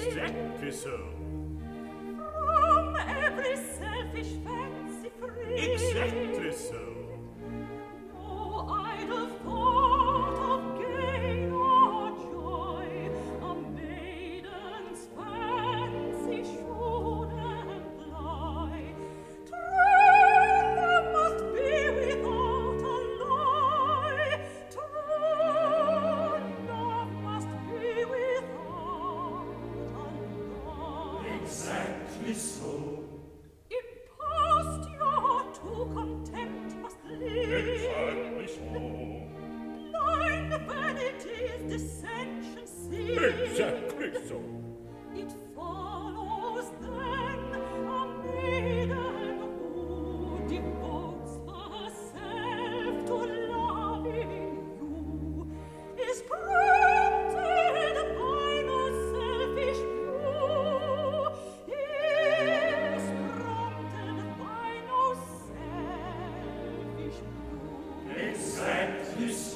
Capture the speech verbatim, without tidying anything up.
Exactly so. From every selfish fancy free. Exactly so. No idle thought of gain or joy, a maiden's fancy should employ. True love must be without alloy. True love must be without alloy. Exactly so. Imposture to contempt must lead. Exactly so. Blind vanity's dissension see. Exactly so. It follows then a maiden who devotes herself to loving you is prompted by no selfish view, is prompted by no selfish view. Exactly so.